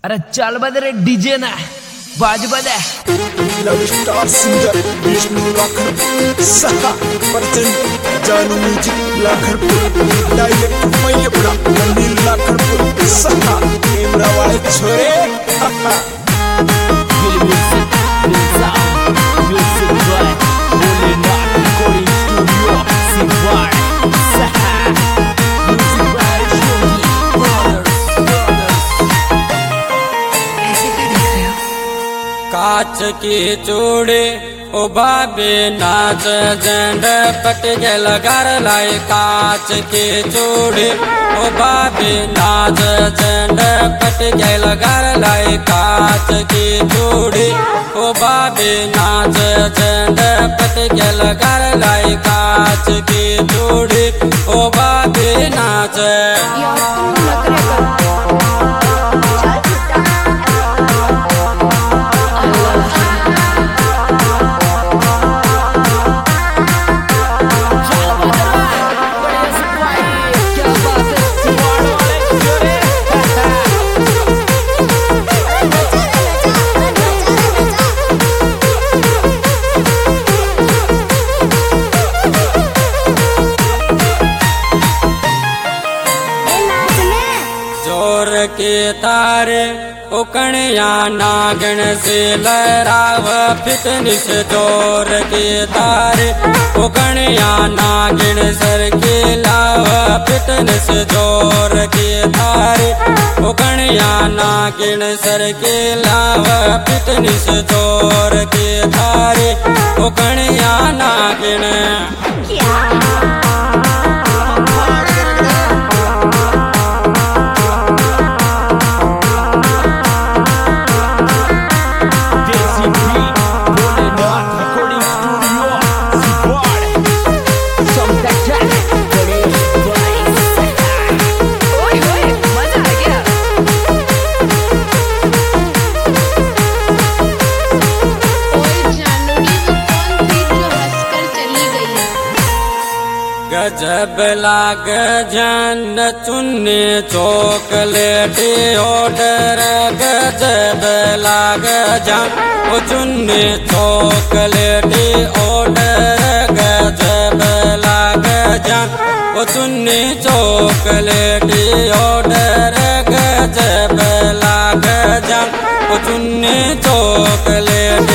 अरे चल बदरे डीजे ना बाज बजा लव स्टार सिंगर विष्णु लाखर सहा परसेंट जानू म्यूजिक लाखरपुर डायरेक्ट मैं बड़ा मंदिर लाखरपुर सहा कैमरा वाले छोरे काच की चूड़ी ओ बाबे नाच जंड पट गल घर लाई काच की चूड़ी ओ बाबे नाच जंड पट गल घर लाई काच की चूड़ी ओ बाबे नाच जंड पट गल घर लाई काच की चूड़ी ओ बाबे नाच के तारे उकणिया नागण से लहराव फिटनिस जोर के तारे उकणिया नागण सर के लाव फिटनिस जोर के तारे उकणिया नागण सर के लाव फिटनिस जोर के तारे उकणिया नागण गजब लाग जन चुन्नी चॉकलेट ऑर्डर गजब लाग जन ओ चुन्नी चॉकलेट ऑर्डर गजब लाग जन ओ चुन्नी चॉकलेट ऑर्डर गजब लाग जन ओ चुन्नी चॉकलेट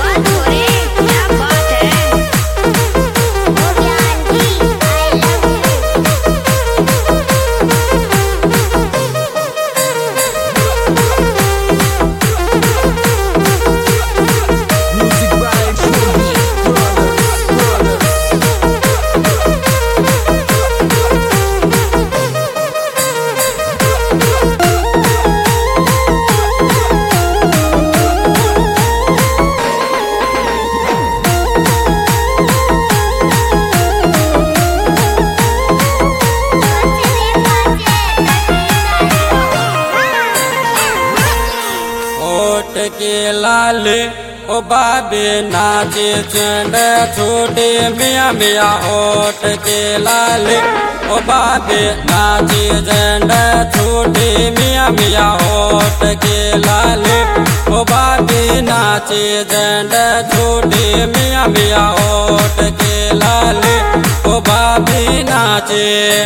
के लाल ओ बाबे नाचे चंड छोटे मिया मिया ओट के लाल ओ बाबे नाचे चंड छोटे मिया मिया ओट के लाल ओ बाबे नाचे चंड छोटे मिया मिया ओट के लाल ओ बाबे नाचे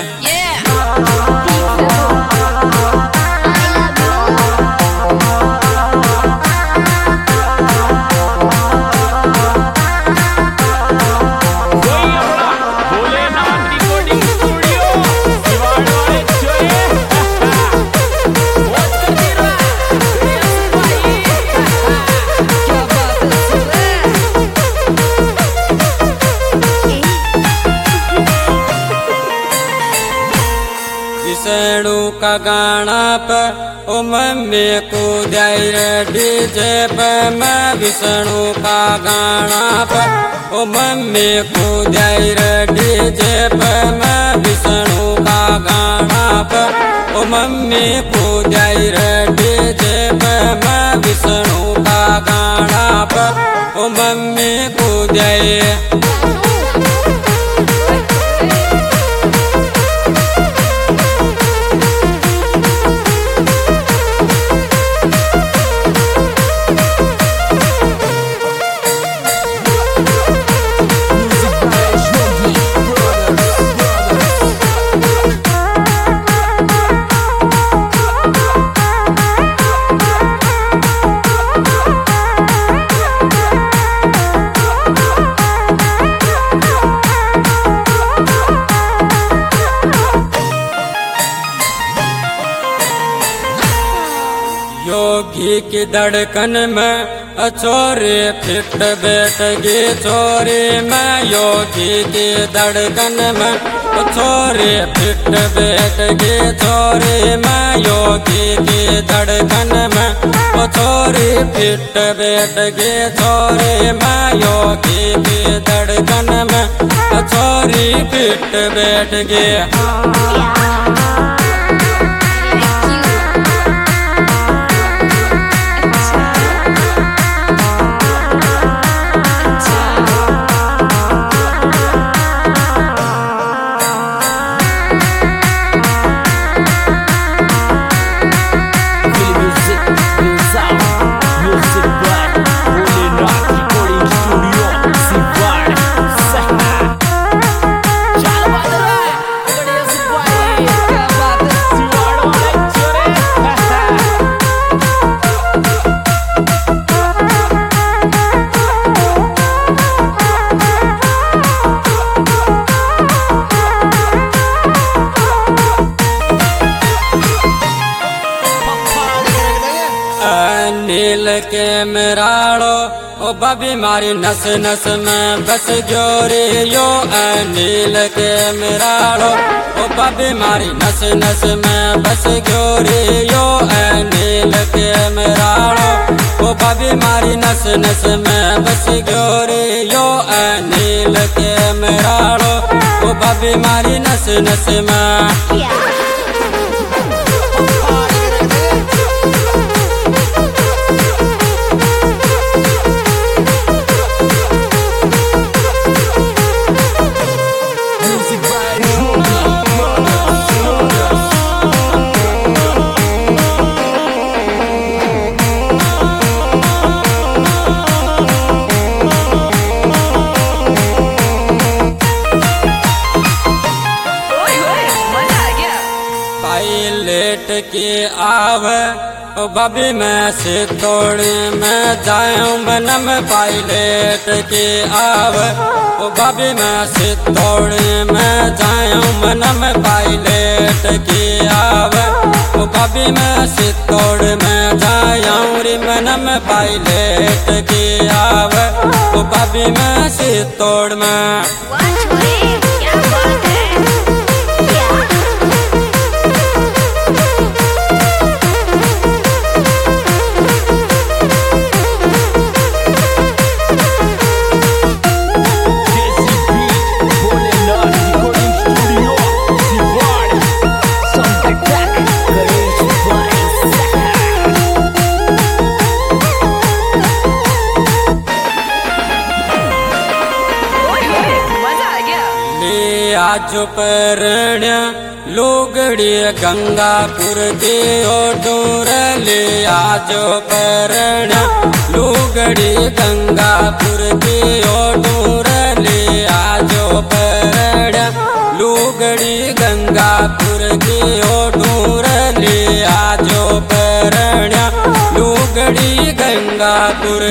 विष्णु का गाना पर ओ मम्मी को जाए डीजे पर मैं विष्णु का गाना पर ओ मम्मी को जाए डीजे पर मैं विष्णु का गाना पर ओ मम्मी को जाए डीजे पर मैं विष्णु का गाना पर ओ मम्मी को जाए योगी की धड़कन में छोरे फिट बैठ गए छोरे में योगी की धड़कन में छोरे फिट बैठ गए छोरे में योगी की धड़कन में छोरे फिट बैठ गए छोरे में योगी की धड़कन में छोरी फिट बैठ गए। नील के मेराड़ो ओ बबी मारी नस नस में बस जोरे यो नील के मेराड़ो ओ बबी मारी नस नस में बस जोरे यो नील के मेराड़ो ओ बबी मारी नस नस में बस जोरे यो नील के मेराड़ो ओ बबी मारी नस नस में। लेट के आव ओ बबी मैं से तोड़े मैं जाऊं बनम पायलेट के आव ओ बबी मैं से तोड़े मैं जाऊं बनम पायलेट के आव ओ बबी मैं से तोड़ मैं जाऊं रे मनम पायलेट के आव ओ बबी मैं से तोड़ मैं। आज परण लोगड़ी गंगापुर के ओडूर ले आज परण लोगड़ी गंगापुर के ओडूर ले आज परण लोगड़ी गंगापुर के ओडूर ले आज परण लोगड़ी गंगापुर।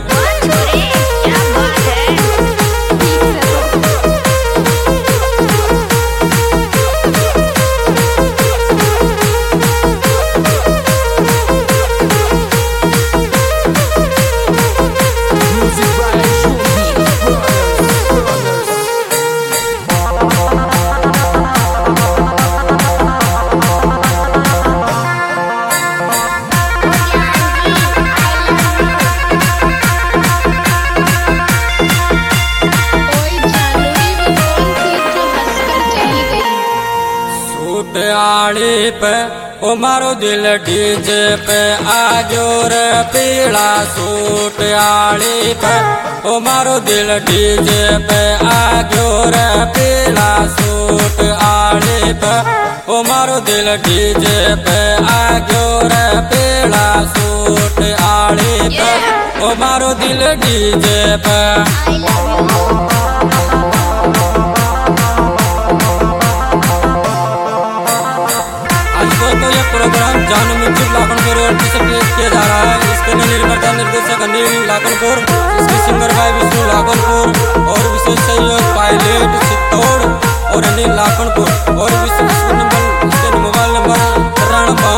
आड़े पे ओ मारो दिल डीजे पे आजो रे पीला सूट आड़े पे ओ मारो दिल डीजे पे आजो रे पीला सूट आड़े पे ओ मारो दिल डीजे पे आजो रे पीला सूट आड़े पे ओ मारो दिल डीजे पे। तो ये प्रोग्राम जानू म्यूजिक लाखनपुर से पेश किया जा रहा है। इसके निर्माता निर्देशक अनिल लाखनपुर, इसके सिंगर भाई विष्णु लाखनपुर और विशेष सहयोग पायलट चित्तौड़ और अनिल लाखनपुर और इसके मोबाइल नंबर 93